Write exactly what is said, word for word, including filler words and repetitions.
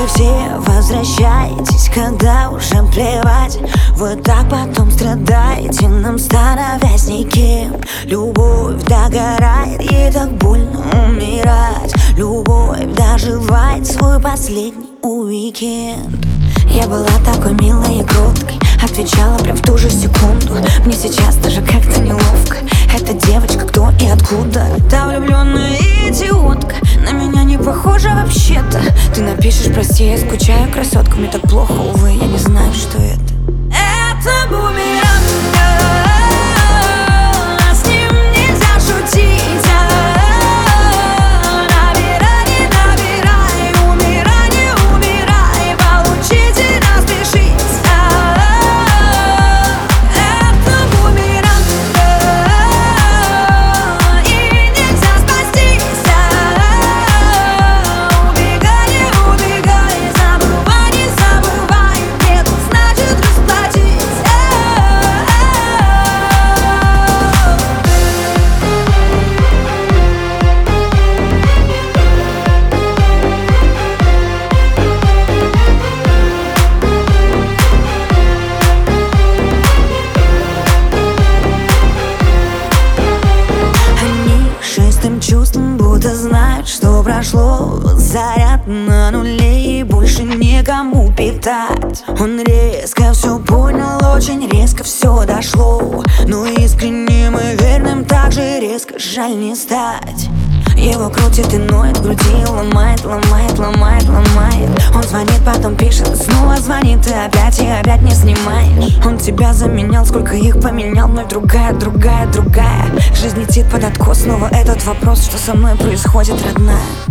все возвращаетесь, когда уже плевать. Вы так потом страдаете, нам становясь никем. Любовь догорает, ей так больно умирать. Любовь доживает свой последний уикенд. Я была такой милой и кроткой, отвечала прям в ту же секунду. Мне сейчас даже как-то неловко. Эта девочка кто и откуда? Та влюбленная идиотка, на меня не похожа вообще-то. Ты напишешь: прости, я скучаю, красотка. Мне так плохо, увы, я не знаю, что это. Это бумеранг, с ним нельзя шутить. Чувством, будто знают, что прошло. Заряд на нуле и больше некому питать. Он резко все понял, очень резко все дошло. Но искренним и верным так же резко жаль не стать. Его крутит и ноет в груди, ломает, ломает, ломает, ломает. Он звонит, потом пишет, снова звонит, и опять, и опять не снимаешь. Он тебя заменял, сколько их поменял, но другая, другая, другая. Жизнь летит под откос, снова этот вопрос, что со мной происходит, родная.